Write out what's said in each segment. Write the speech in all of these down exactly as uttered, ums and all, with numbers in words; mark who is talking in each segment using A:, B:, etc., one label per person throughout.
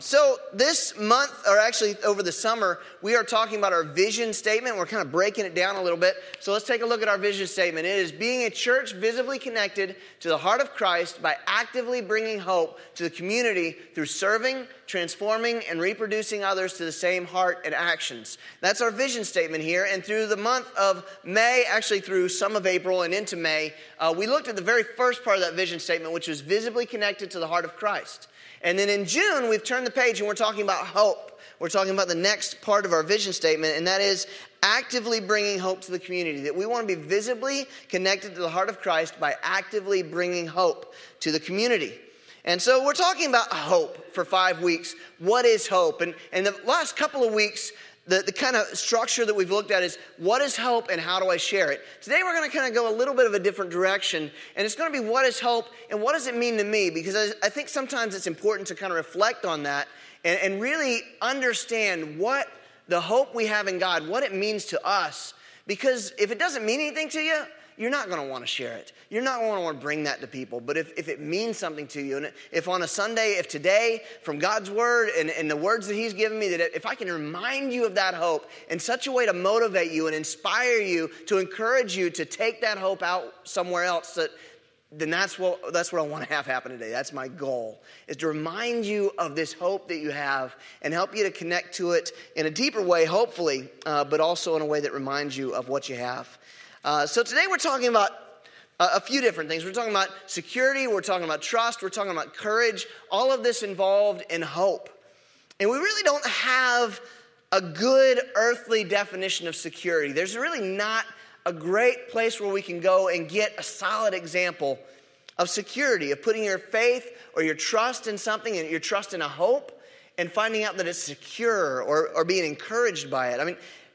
A: So this month, or actually over the summer, we are talking about our vision statement. We're kind of breaking it down a little bit. So let's take a look at our vision statement. It is being a church visibly connected to the heart of Christ by actively bringing hope to the community through serving, transforming, and reproducing others to the same heart and actions. That's our vision statement here. And through the month of May, actually through some of April and into May, uh, we looked at the very first part of that vision statement, which was visibly connected to the heart of Christ. And then in June, we've turned the page and we're talking about hope. We're talking about the next part of our vision statement, and that is actively bringing hope to the community. That we want to be visibly connected to the heart of Christ by actively bringing hope to the community. And so we're talking about hope for five weeks. What is hope? And, and the last couple of weeks, the, the kind of structure that we've looked at is what is hope and how do I share it? Today we're going to kind of go a little bit of a different direction, and it's going to be what is hope and what does it mean to me? Because I, I think sometimes it's important to kind of reflect on that and, and really understand what the hope we have in God, what it means to us. Because if it doesn't mean anything to you, you're not going to want to share it. You're not going to want to bring that to people. But if, if it means something to you, and if on a Sunday, if today, from God's word and, and the words that he's given me, that if I can remind you of that hope in such a way to motivate you and inspire you, to encourage you to take that hope out somewhere else, that, then that's what, that's what I want to have happen today. That's my goal, is to remind you of this hope that you have and help you to connect to it in a deeper way, hopefully, uh, but also in a way that reminds you of what you have. Uh, so today we're talking about a, a few different things. We're talking about security, we're talking about trust, we're talking about courage, all of this involved in hope. And we really don't have a good earthly definition of security. There's really not a great place where we can go and get a solid example of security, of putting your faith or your trust in something, and your trust in a hope, and finding out that it's secure or, or being encouraged by it. I mean,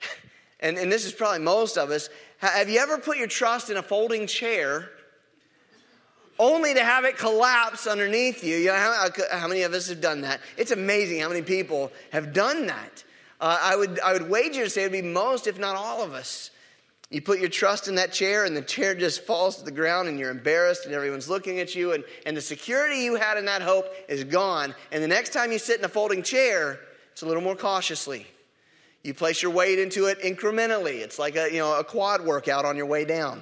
A: and, and this is probably most of us. Have you ever put your trust in a folding chair only to have it collapse underneath you? You know, how, how many of us have done that? It's amazing how many people have done that. Uh, I would I would wager to say it would be most, if not all of us. You put your trust in that chair and the chair just falls to the ground and you're embarrassed and everyone's looking at you, and, and the security you had in that hope is gone. And the next time you sit in a folding chair, it's a little more cautiously. You place your weight into it incrementally. It's like a, you know, a quad workout on your way down.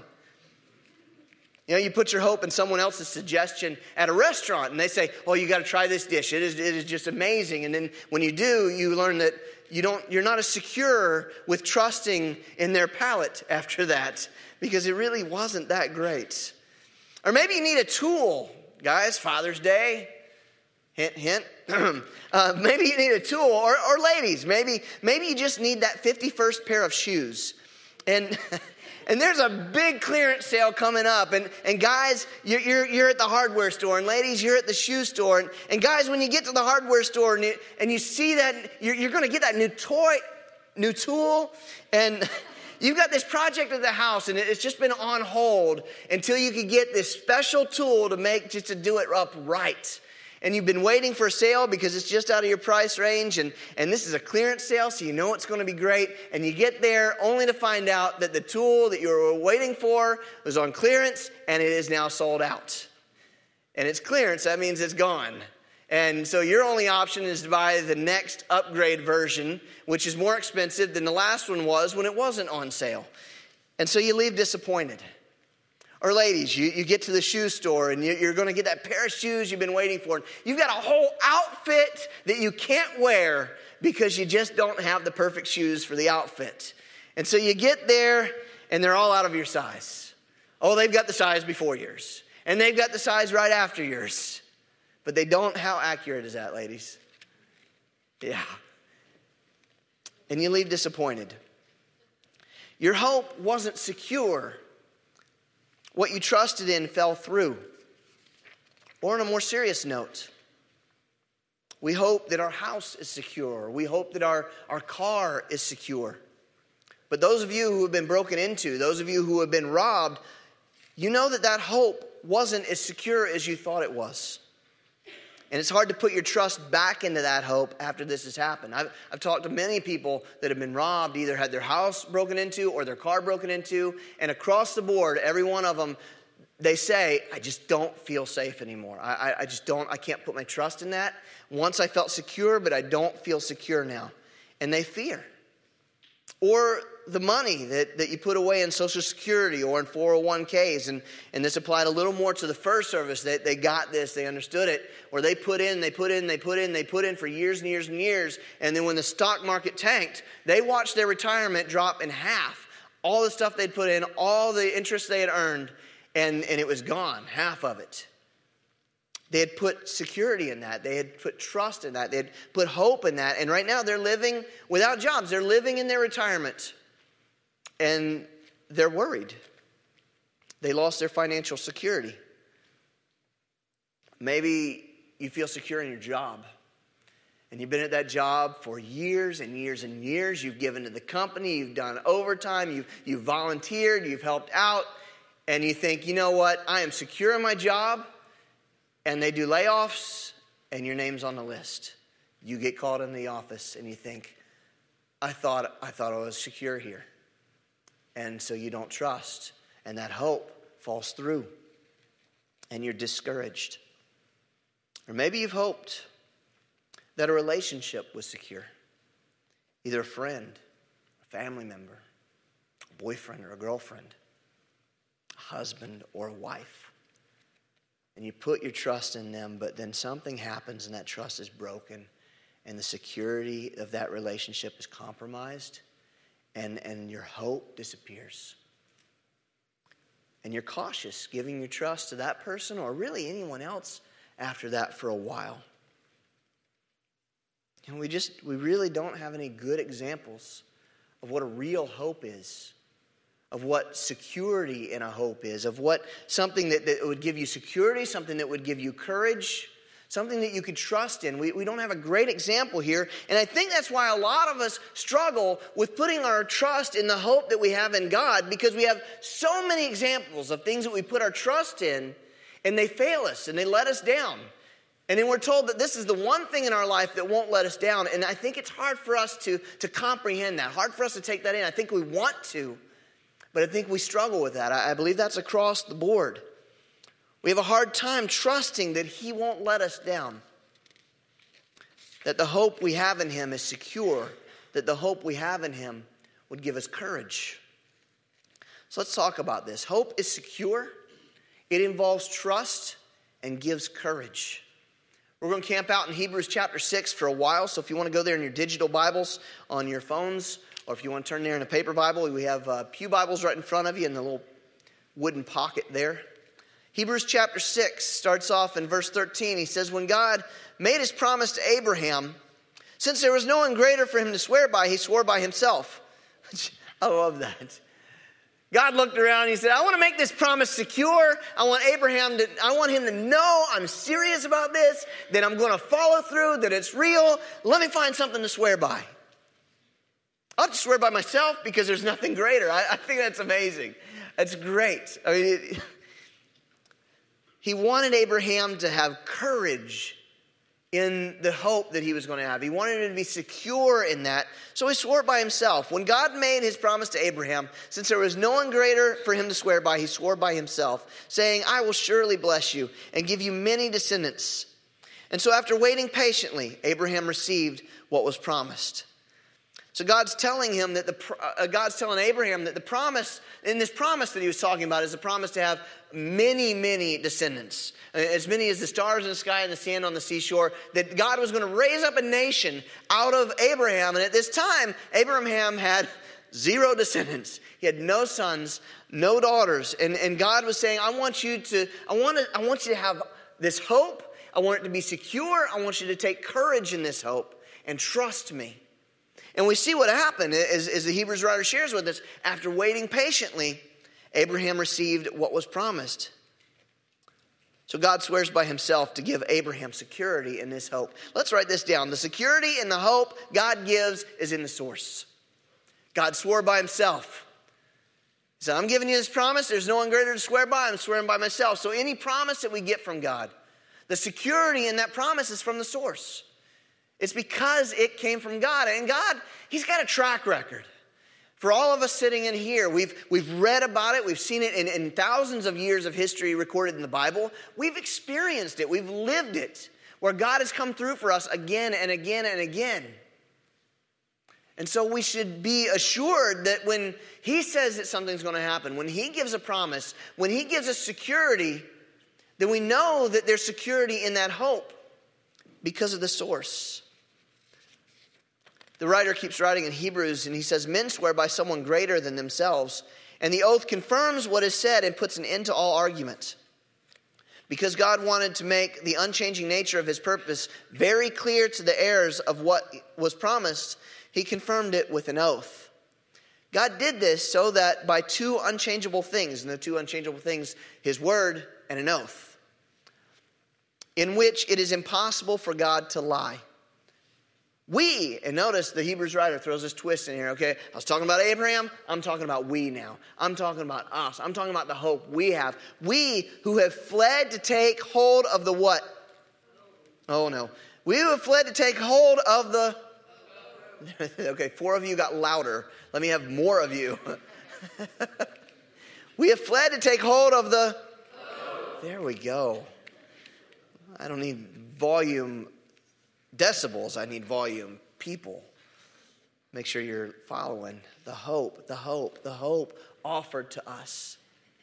A: You know, you put your hope in someone else's suggestion at a restaurant, and they say, "Oh, you got to try this dish. It is, it is just amazing." And then when you do, you learn that you don't, you're not as secure with trusting in their palate after that, because it really wasn't that great. Or maybe you need a tool, guys. Father's Day. Hint, hint. uh, maybe you need a tool, or, or ladies, maybe maybe you just need that fifty-first pair of shoes. And and there's a big clearance sale coming up. And, and guys, you're, you're, you're at the hardware store. And ladies, you're at the shoe store. And, and guys, when you get to the hardware store and you, and you see that, you're, you're going to get that new toy, new tool. And you've got this project at the house, and it's just been on hold until you could get this special tool to make, just to do it up right. And you've been waiting for a sale because it's just out of your price range, and, and this is a clearance sale, so you know it's going to be great. And you get there only to find out that the tool that you were waiting for was on clearance, and it is now sold out. And it's clearance, that means it's gone. And so your only option is to buy the next upgrade version, which is more expensive than the last one was when it wasn't on sale. And so you leave disappointed. Or ladies, you, you get to the shoe store and you, you're going to get that pair of shoes you've been waiting for. You've got a whole outfit that you can't wear because you just don't have the perfect shoes for the outfit. And so you get there and they're all out of your size. Oh, they've got the size before yours. And they've got the size right after yours. But they don't. How accurate is that, ladies? Yeah. And you leave disappointed. Your hope wasn't secure. What you trusted in fell through. Or on a more serious note, we hope that our house is secure. We hope that our, our car is secure. But those of you who have been broken into, those of you who have been robbed, you know that that hope wasn't as secure as you thought it was. And it's hard to put your trust back into that hope after this has happened. I've, I've talked to many people that have been robbed, either had their house broken into or their car broken into. And across the board, every one of them, they say, I just don't feel safe anymore. I, I, I just don't, I can't put my trust in that. Once I felt secure, but I don't feel secure now. And they fear. Or the money that, that you put away in Social Security or in four oh one k's. And, and this applied a little more to the first service. They, they got this, they understood it. Where they put in, they put in, they put in, they put in for years and years and years. And then when the stock market tanked, they watched their retirement drop in half. All the stuff they'd put in, all the interest they had earned, and, and it was gone, half of it. They had put security in that. They had put trust in that. They had put hope in that. And right now they're living without jobs. They're living in their retirement. And they're worried. They lost their financial security. Maybe you feel secure in your job. And you've been at that job for years and years and years. You've given to the company. You've done overtime. You've, you've volunteered. You've helped out. And you think, you know what? I am secure in my job. And they do layoffs, and your name's on the list. You get called in the office, and you think, I thought I thought I was secure here. And so you don't trust, and that hope falls through, and you're discouraged. Or maybe you've hoped that a relationship was secure. Either a friend, a family member, a boyfriend or a girlfriend, a husband or a wife. And you put your trust in them, but then something happens and that trust is broken and the security of that relationship is compromised and, and your hope disappears. And you're cautious giving your trust to that person or really anyone else after that for a while. And we just, we really don't have any good examples of what a real hope is. Of what security in a hope is, of what something that, that would give you security, something that would give you courage, something that you could trust in. We, we don't have a great example here, and I think that's why a lot of us struggle with putting our trust in the hope that we have in God, because we have so many examples of things that we put our trust in, and they fail us, and they let us down. And then we're told that this is the one thing in our life that won't let us down, and I think it's hard for us to, to comprehend that, hard for us to take that in. I think we want to, but I think we struggle with that. I believe that's across the board. We have a hard time trusting that He won't let us down. That the hope we have in Him is secure. That the hope we have in Him would give us courage. So let's talk about this. Hope is secure. It involves trust and gives courage. We're going to camp out in Hebrews chapter six for a while. So if you want to go there in your digital Bibles on your phones, or if you want to turn there in a paper Bible, we have uh, pew Bibles right in front of you in the little wooden pocket there. Hebrews chapter six starts off in verse thirteen. He says, when God made His promise to Abraham, since there was no one greater for him to swear by, He swore by Himself. I love that. God looked around and He said, I want to make this promise secure. I want Abraham to, I want him to know I'm serious about this, that I'm going to follow through, that it's real. Let me find something to swear by. I'll just swear by myself because there's nothing greater. I, I think that's amazing. That's great. I mean, it, he wanted Abraham to have courage in the hope that he was going to have. He wanted him to be secure in that. So he swore by himself. When God made His promise to Abraham, since there was no one greater for him to swear by, He swore by Himself, saying, I will surely bless you and give you many descendants. And so after waiting patiently, Abraham received what was promised. So God's telling him that the uh, God's telling Abraham that the promise, in this promise that He was talking about, is a promise to have many, many descendants, as many as the stars in the sky and the sand on the seashore, that God was going to raise up a nation out of Abraham. And at this time, Abraham had zero descendants. He had no sons, no daughters. And, and God was saying, I want you to, I want to, I want you to have this hope. I want it to be secure. I want you to take courage in this hope and trust me. And we see what happened, as, as the Hebrews writer shares with us. After waiting patiently, Abraham received what was promised. So God swears by Himself to give Abraham security in this hope. Let's write this down. The security and the hope God gives is in the source. God swore by Himself. He said, I'm giving you this promise. There's no one greater to swear by. I'm swearing by myself. So any promise that we get from God, the security in that promise is from the source. It's because it came from God. And God, He's got a track record. For all of us sitting in here, we've, we've read about it. We've seen it in, in thousands of years of history recorded in the Bible. We've experienced it. We've lived it, where God has come through for us again and again and again. And so we should be assured that when he says that something's going to happen, when he gives a promise, when he gives us security, then we know that there's security in that hope because of the source. The writer keeps writing in Hebrews, and he says, men swear by someone greater than themselves, and the oath confirms what is said and puts an end to all argument. Because God wanted to make the unchanging nature of his purpose very clear to the heirs of what was promised, he confirmed it with an oath. God did this so that by two unchangeable things, and the two unchangeable things, his word and an oath, in which it is impossible for God to lie. We, and notice the Hebrews writer throws this twist in here, okay? I was talking about Abraham, I'm talking about we now. I'm talking about us. I'm talking about the hope we have. We who have fled to take hold of the what? Oh no. We who have fled to take hold of the... Okay, four of you got louder. Let me have more of you. We have fled to take hold of the... There we go. I don't need volume decibels, I need volume people. Make sure you're following the hope, the hope, the hope offered to us.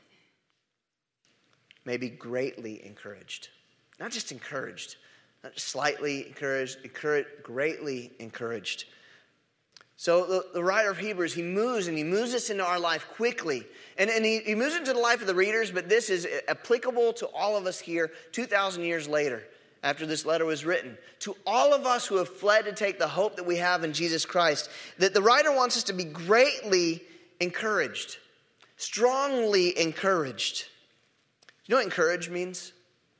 A: May be greatly encouraged. Not just encouraged, not just slightly encouraged, encouraged greatly encouraged. So the, the writer of Hebrews, he moves and he moves this into our life quickly. And, and he, he moves into the life of the readers, but this is applicable to all of us here two thousand years later. After this letter was written, to all of us who have fled to take the hope that we have in Jesus Christ, that the writer wants us to be greatly encouraged, strongly encouraged. You know what encourage means?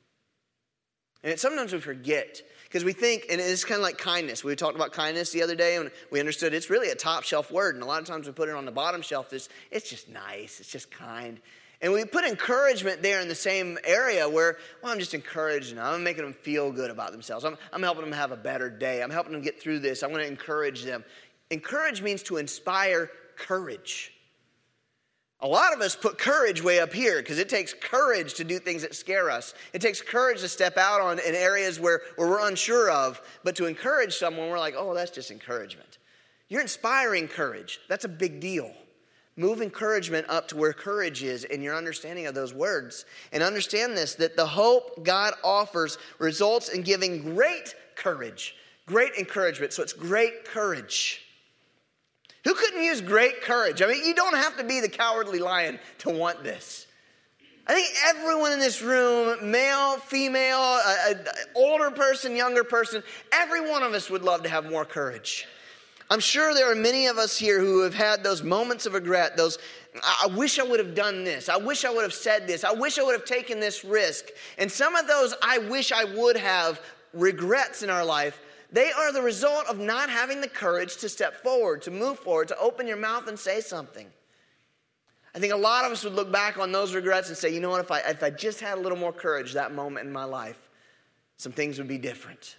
A: And sometimes we forget, because we think, and it's kind of like kindness. We talked about kindness the other day, and we understood it's really a top shelf word, and a lot of times we put it on the bottom shelf. It's, it's just nice, it's just kind. And we put encouragement there in the same area where, well, I'm just encouraging them. I'm making them feel good about themselves. I'm, I'm helping them have a better day. I'm helping them get through this. I want to encourage them. Encourage means to inspire courage. A lot of us put courage way up here because it takes courage to do things that scare us. It takes courage to step out on in areas where, where we're unsure of. But to encourage someone, we're like, oh, that's just encouragement. You're inspiring courage. That's a big deal. Move encouragement up to where courage is in your understanding of those words. And understand this, that the hope God offers results in giving great courage, great encouragement. So it's great courage. Who couldn't use great courage? I mean, you don't have to be the cowardly lion to want this. I think everyone in this room, male, female, a, a, older person, younger person, every one of us would love to have more courage. I'm sure there are many of us here who have had those moments of regret, those, I wish I would have done this. I wish I would have said this. I wish I would have taken this risk. And some of those I wish I would have regrets in our life, they are the result of not having the courage to step forward, to move forward, to open your mouth and say something. I think a lot of us would look back on those regrets and say, you know what, if I, if I just had a little more courage that moment in my life, some things would be different.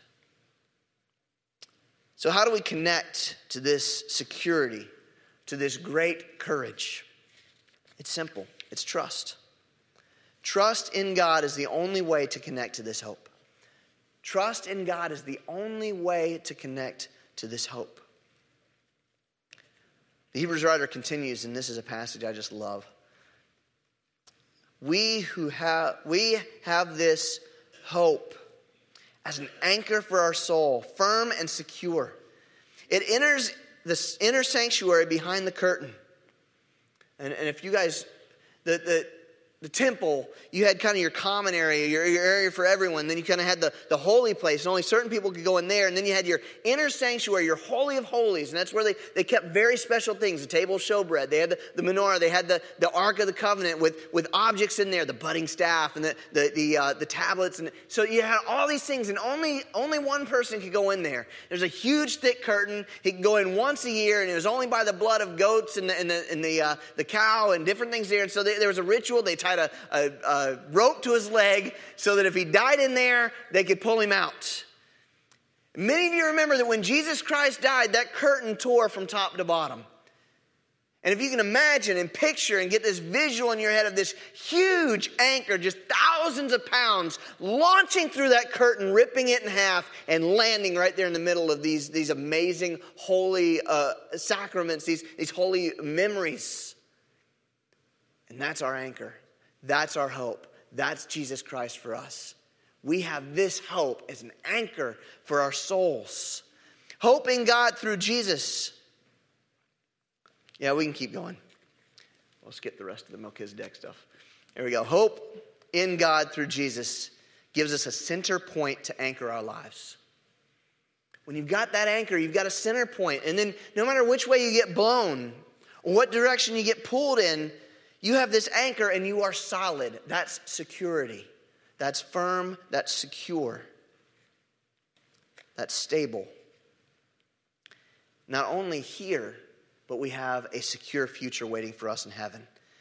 A: So how do we connect to this security, to this great courage? It's simple. It's trust. Trust in God is the only way to connect to this hope. Trust in God is the only way to connect to this hope. The Hebrews writer continues, and this is a passage I just love. We who have we have this hope as an anchor for our soul, firm and secure. It enters the inner sanctuary behind the curtain. And, and if you guys, the, the, the temple, you had kind of your common area, your, your area for everyone. Then you kind of had the, the holy place, and only certain people could go in there. And then you had your inner sanctuary, your holy of holies. And that's where they, they kept very special things. The table of showbread. They had the, the menorah. They had the, the Ark of the Covenant with, with objects in there, the budding staff and the, the, the, uh, the tablets. And so you had all these things, and only, only one person could go in there. There's a huge thick curtain. He could go in once a year, and it was only by the blood of goats and the, and the, and the, uh, the cow and different things there. And so they, there was a ritual. They tied A, a, a rope to his leg so that if he died in there, they could pull him out. Many of you remember that when Jesus Christ died, that curtain tore from top to bottom. And if you can imagine and picture and get this visual in your head of this huge anchor, just thousands of pounds, launching through that curtain, ripping it in half, and landing right there in the middle of these, these amazing holy uh, sacraments, these, these holy memories. And that's our anchor. That's our hope. That's Jesus Christ for us. We have this hope as an anchor for our souls. Hope in God through Jesus. Yeah, we can keep going. We'll skip the rest of the Melchizedek stuff. There we go. Hope in God through Jesus gives us a center point to anchor our lives. When you've got that anchor, you've got a center point. And then no matter which way you get blown, or what direction you get pulled in, you have this anchor and you are solid. That's security. That's firm. That's secure. That's stable. Not only here, but we have a secure future waiting for us in heaven.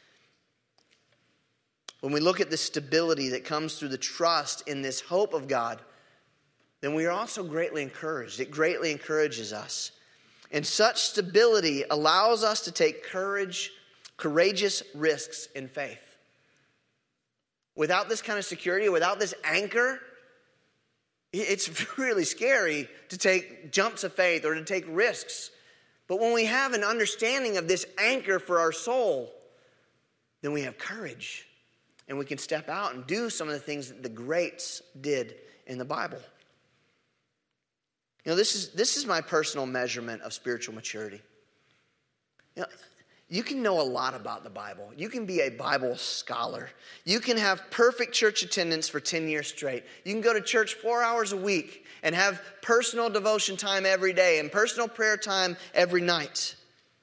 A: When we look at the stability that comes through the trust in this hope of God, then we are also greatly encouraged. It greatly encourages us. And such stability allows us to take courage, courageous risks in faith. Without this kind of security, without this anchor, it's really scary to take jumps of faith or to take risks. But when we have an understanding of this anchor for our soul, then we have courage. And we can step out and do some of the things that the greats did in the Bible. You know, this is this is my personal measurement of spiritual maturity. You know, you can know a lot about the Bible. You can be a Bible scholar. You can have perfect church attendance for ten years straight. You can go to church four hours a week and have personal devotion time every day and personal prayer time every night.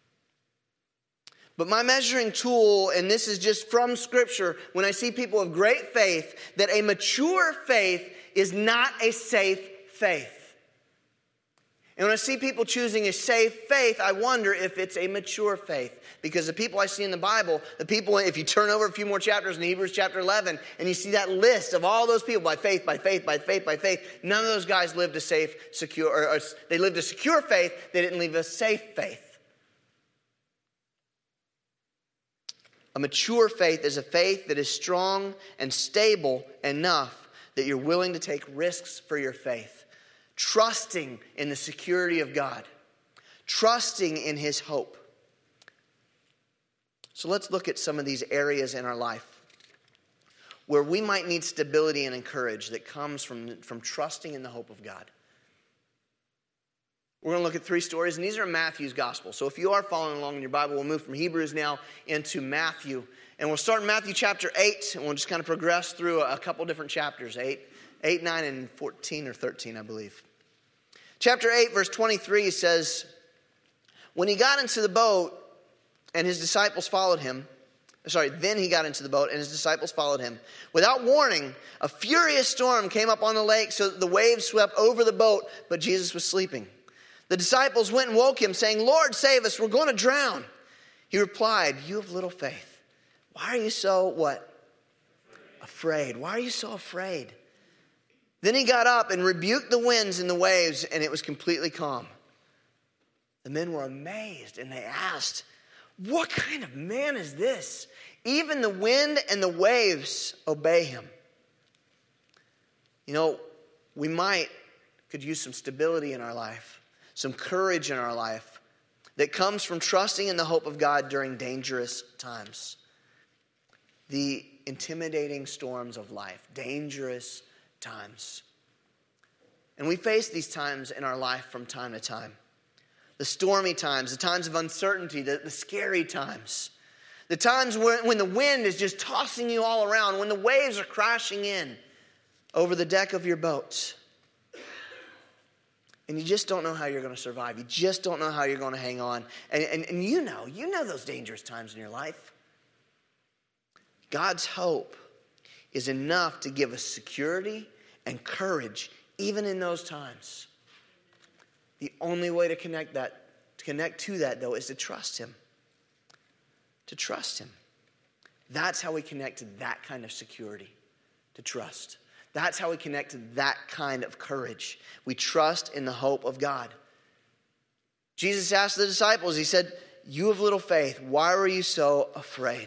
A: But my measuring tool, and this is just from Scripture, when I see people of great faith, that a mature faith is not a safe faith. And when I see people choosing a safe faith, I wonder if it's a mature faith. Because the people I see in the Bible, the people, if you turn over a few more chapters in Hebrews chapter eleven, and you see that list of all those people by faith, by faith, by faith, by faith, none of those guys lived a safe, secure, or, or they lived a secure faith. They didn't live a safe faith. A mature faith is a faith that is strong and stable enough that you're willing to take risks for your faith. Trusting in the security of God. Trusting in His hope. So let's look at some of these areas in our life where we might need stability and encouragement that comes from, from trusting in the hope of God. We're going to look at three stories, and these are in Matthew's gospel. So if you are following along in your Bible, we'll move from Hebrews now into Matthew. And we'll start in Matthew chapter eight, and we'll just kind of progress through a, a couple different chapters, eight, eight, nine, and fourteen or thirteen, I believe. Chapter eight, verse twenty-three says, when he got into the boat and his disciples followed him, sorry, then he got into the boat and his disciples followed him. Without warning, a furious storm came up on the lake so that the waves swept over the boat, but Jesus was sleeping. The disciples went and woke him, saying, Lord, save us, we're going to drown. He replied, you have little faith. Why are you so, what? Afraid. Why are you so afraid? Then he got up and rebuked the winds and the waves, and it was completely calm. The men were amazed, and they asked, what kind of man is this? Even the wind and the waves obey him. You know, we might could use some stability in our life, some courage in our life that comes from trusting in the hope of God during dangerous times. The intimidating storms of life, dangerous times. And we face these times in our life from time to time. The stormy times, the times of uncertainty, the, the scary times. The times when, when the wind is just tossing you all around, when the waves are crashing in over the deck of your boat. And you just don't know how you're going to survive. You just don't know how you're going to hang on. And, and, and you know, you know those dangerous times in your life. God's hope is enough to give us security and courage even in those times. The only way to connect that, to connect to that, though, is to trust Him. To trust Him. That's how we connect to that kind of security. To trust. That's how we connect to that kind of courage. We trust in the hope of God. Jesus asked the disciples, He said, you of little faith, why were you so afraid?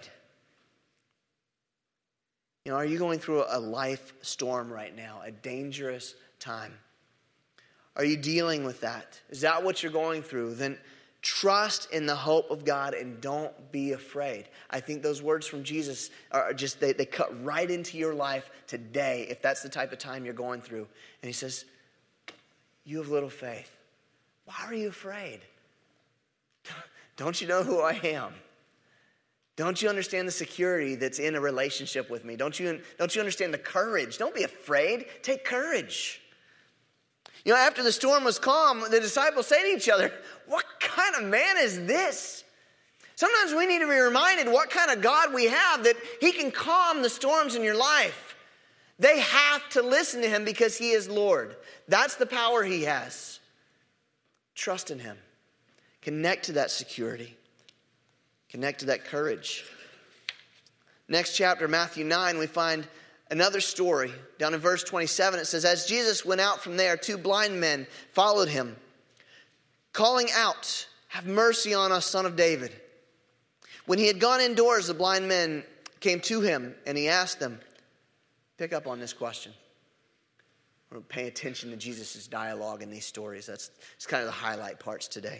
A: You know, are you going through a life storm right now, a dangerous time? Are you dealing with that? Is that what you're going through? Then trust in the hope of God and don't be afraid. I think those words from Jesus are just, they, they cut right into your life today if that's the type of time you're going through. And he says, you have little faith. Why are you afraid? Don't you know who I am? Don't you understand the security that's in a relationship with me? Don't you, don't you understand the courage? Don't be afraid. Take courage. You know, after the storm was calm, the disciples say to each other, what kind of man is this? Sometimes we need to be reminded what kind of God we have, that he can calm the storms in your life. They have to listen to him because he is Lord. That's the power he has. Trust in him. Connect to that security. Connect to that courage. Next chapter, Matthew nine, we find another story. Down in verse twenty-seven, it says, as Jesus went out from there, two blind men followed him, calling out, have mercy on us, Son of David. When he had gone indoors, the blind men came to him, and he asked them, pick up on this question. We're paying attention to Jesus' dialogue in these stories. That's, that's kind of the highlight parts today.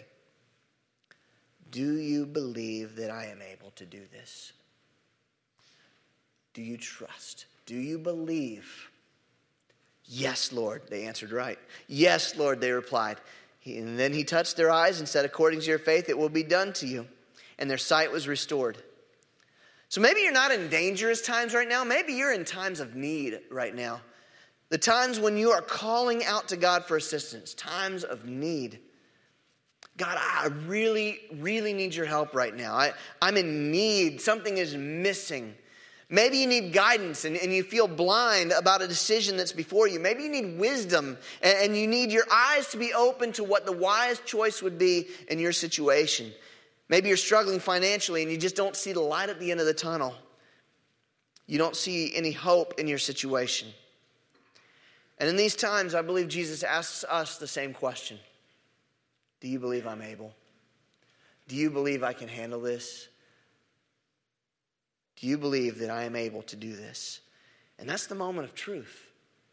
A: Do you believe that I am able to do this? Do you trust? Do you believe? Yes, Lord, they answered right. Yes, Lord, they replied. He, and then he touched their eyes and said, according to your faith, it will be done to you. And their sight was restored. So maybe you're not in dangerous times right now. Maybe you're in times of need right now. The times when you are calling out to God for assistance. Times of need. God, I really, really need your help right now. I, I'm in need. Something is missing. Maybe you need guidance and, and you feel blind about a decision that's before you. Maybe you need wisdom and, and you need your eyes to be open to what the wise choice would be in your situation. Maybe you're struggling financially and you just don't see the light at the end of the tunnel. You don't see any hope in your situation. And in these times, I believe Jesus asks us the same question. Do you believe I'm able? Do you believe I can handle this? Do you believe that I am able to do this? And that's the moment of truth.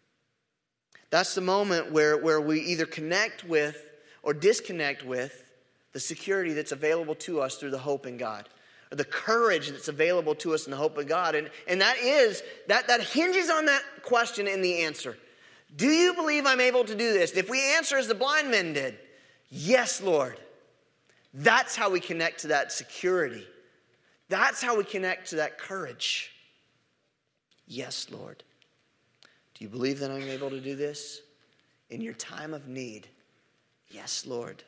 A: That's the moment where, where we either connect with or disconnect with the security that's available to us through the hope in God. Or the courage that's available to us in the hope of God. And, and that is, that, that hinges on that question in the answer. Do you believe I'm able to do this? If we answer as the blind men did, yes, Lord. That's how we connect to that security. That's how we connect to that courage. Yes, Lord. Do you believe that I'm able to do this? In your time of need, yes, Lord.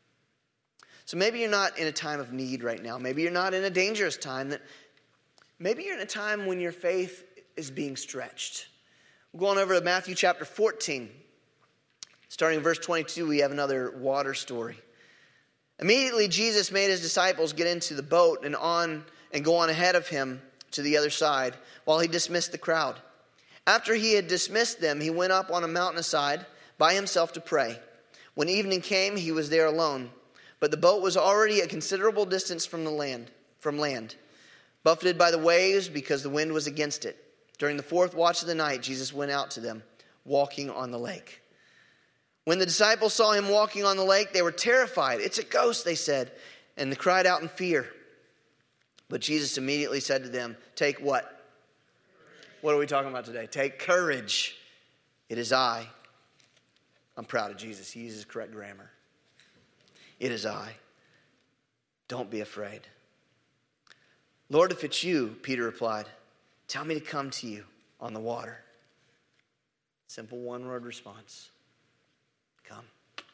A: So maybe you're not in a time of need right now. Maybe you're not in a dangerous time. That maybe you're in a time when your faith is being stretched. We're going over to Matthew chapter fourteen. Starting in verse twenty-two, we have another water story. Immediately, Jesus made his disciples get into the boat and on and go on ahead of him to the other side while he dismissed the crowd. After he had dismissed them, he went up on a mountainside by himself to pray. When evening came, he was there alone. But the boat was already a considerable distance from the land, from land, buffeted by the waves because the wind was against it. During the fourth watch of the night, Jesus went out to them, walking on the lake. When the disciples saw him walking on the lake, they were terrified. It's a ghost, they said, and they cried out in fear. But Jesus immediately said to them, take what? What are we talking about today? Take courage. It is I. I'm proud of Jesus. He uses correct grammar. It is I. Don't be afraid. Lord, if it's you, Peter replied, tell me to come to you on the water. Simple one-word response. Come.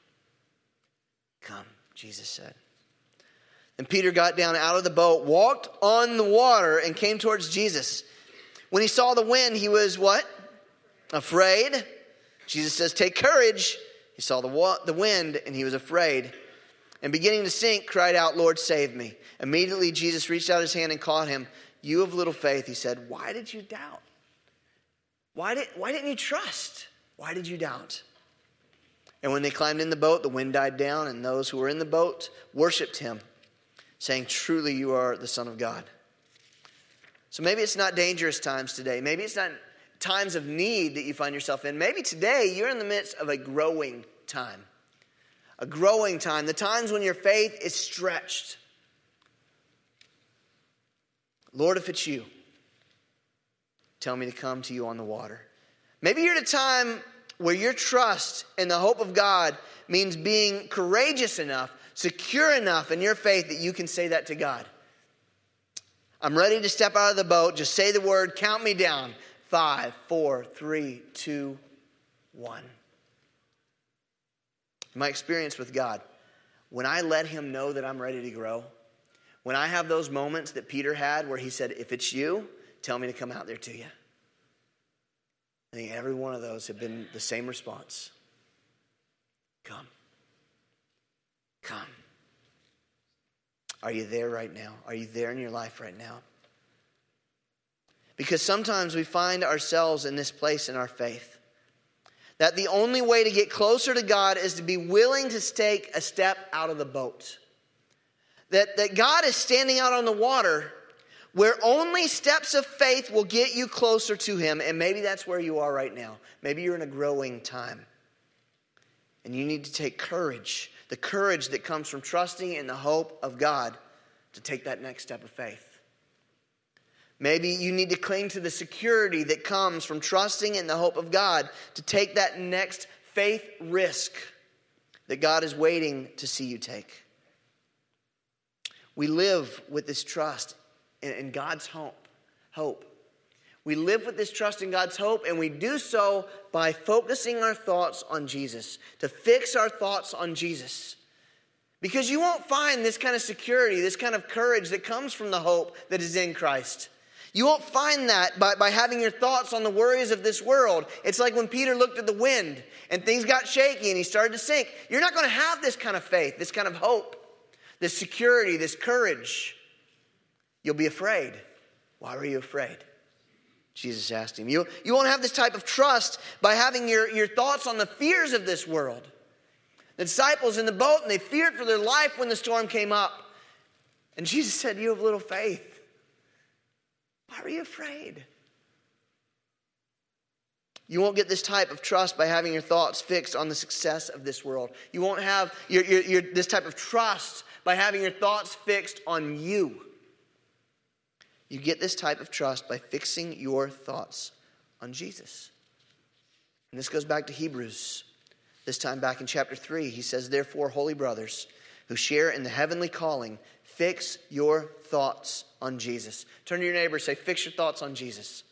A: Come, Jesus said. And Peter got down out of the boat, walked on the water, and came towards Jesus. When he saw the wind, he was what? Afraid. Jesus says, take courage. He saw the, wa- the wind, and he was afraid. And beginning to sink, cried out, Lord, save me. Immediately Jesus reached out his hand and caught him. You of little faith, he said, why did you doubt? Why, did, why didn't you trust? Why did you doubt? And when they climbed in the boat, the wind died down, and those who were in the boat worshiped him, saying, truly you are the Son of God. So maybe it's not dangerous times today. Maybe it's not times of need that you find yourself in. Maybe today you're in the midst of a growing time. A growing time. The times when your faith is stretched. Lord, if it's you, tell me to come to you on the water. Maybe you're at a time where your trust in the hope of God means being courageous enough, secure enough in your faith that you can say that to God. I'm ready to step out of the boat. Just say the word. Count me down. Five, four, three, two, one. My experience with God, when I let him know that I'm ready to grow, when I have those moments that Peter had where he said, if it's you, tell me to come out there to you. I think every one of those have been the same response. Come. Come. Are you there right now? Are you there in your life right now? Because sometimes we find ourselves in this place in our faith that the only way to get closer to God is to be willing to take a step out of the boat. That, that God is standing out on the water where only steps of faith will get you closer to him. And maybe that's where you are right now. Maybe you're in a growing time. And you need to take courage. The courage that comes from trusting in the hope of God to take that next step of faith. Maybe you need to cling to the security that comes from trusting in the hope of God to take that next faith risk that God is waiting to see you take. We live with this trust in God's hope. Hope. We live with this trust in God's hope, and we do so by focusing our thoughts on Jesus, to fix our thoughts on Jesus. Because you won't find this kind of security, this kind of courage that comes from the hope that is in Christ. You won't find that by, by having your thoughts on the worries of this world. It's like when Peter looked at the wind and things got shaky and he started to sink. You're not going to have this kind of faith, this kind of hope, this security, this courage. You'll be afraid. Why were you afraid? Jesus asked him. You, you won't have this type of trust by having your, your thoughts on the fears of this world. The disciples in the boat, and they feared for their life when the storm came up. And Jesus said, you have little faith. Why were you afraid? You won't get this type of trust by having your thoughts fixed on the success of this world. You won't have your, your, your, this type of trust by having your thoughts fixed on you. You get this type of trust by fixing your thoughts on Jesus. And this goes back to Hebrews. This time back in chapter three, he says, therefore, holy brothers who share in the heavenly calling, fix your thoughts on Jesus. Turn to your neighbor and say, fix your thoughts on Jesus.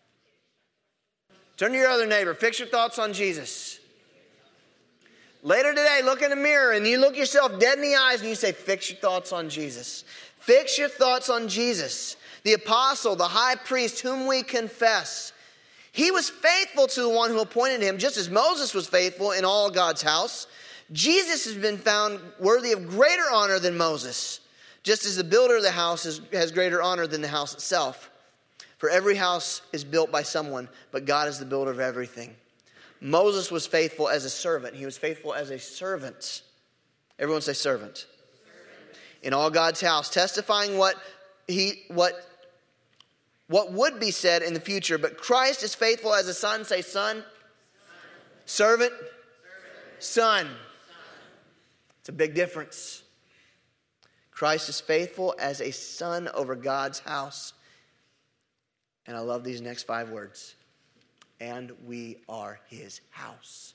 A: Turn to your other neighbor, fix your thoughts on Jesus. Later today, look in the mirror and you look yourself dead in the eyes and you say, fix your thoughts on Jesus. Fix your thoughts on Jesus. The apostle, the high priest, whom we confess. He was faithful to the one who appointed him, just as Moses was faithful in all God's house. Jesus has been found worthy of greater honor than Moses, just as the builder of the house is, has greater honor than the house itself. For every house is built by someone, but God is the builder of everything. Moses was faithful as a servant. He was faithful as a servant. Everyone say servant. Servant. In all God's house, testifying what he what what would be said in the future. But Christ is faithful as a son. Say son. Son. Servant. Servant. Son. Son. It's a big difference. Christ is faithful as a son over God's house. And I love these next five words. And we are his house.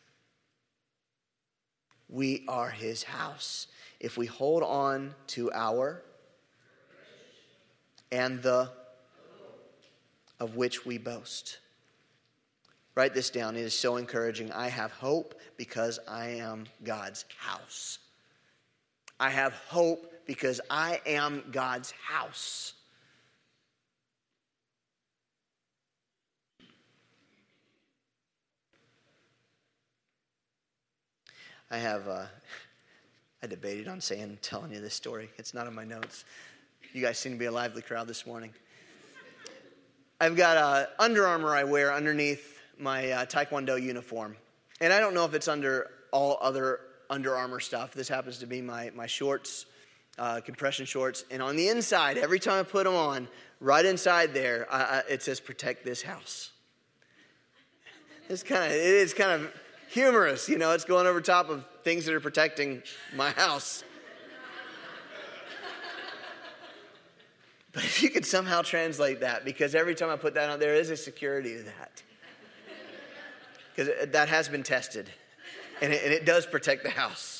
A: We are his house. If we hold on to our and the of which we boast. Write this down. It is so encouraging. I have hope because I am God's house. I have hope because I am God's house. I have, uh, I debated on saying, telling you this story. It's not in my notes. You guys seem to be a lively crowd this morning. I've got uh, Under Armour I wear underneath my uh, Taekwondo uniform. And I don't know if it's under all other Under Armour stuff. This happens to be my, my shorts uh, compression shorts. And on the inside, every time I put them on, right inside there, I, I, it says, "Protect this house." It's kind of, it is kind of humorous, you know. It's going over top of things that are protecting my house. But if you could somehow translate that, because every time I put that on, there is a security to that. Because that has been tested. And it, and it does protect the house.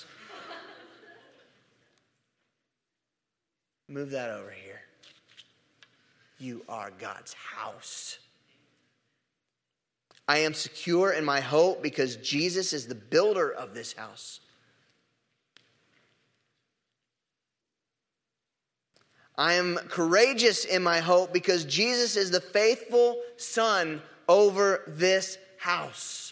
A: Move that over here. You are God's house. I am secure in my hope because Jesus is the builder of this house. I am courageous in my hope because Jesus is the faithful son over this house.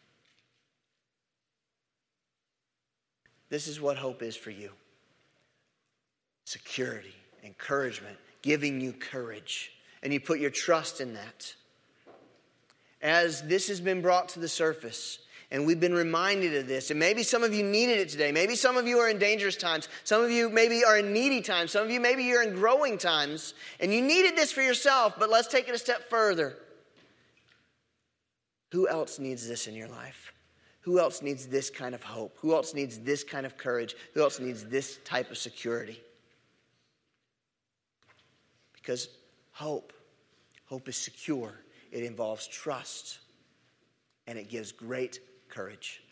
A: This is what hope is for you. Security, encouragement, giving you courage. And you put your trust in that. As this has been brought to the surface, and we've been reminded of this, and maybe some of you needed it today. Maybe some of you are in dangerous times. Some of you maybe are in needy times. Some of you maybe you're in growing times, and you needed this for yourself, but let's take it a step further. Who else needs this in your life? Who else needs this kind of hope? Who else needs this kind of courage? Who else needs this type of security? Because hope, hope is secure. It involves trust, and it gives great courage.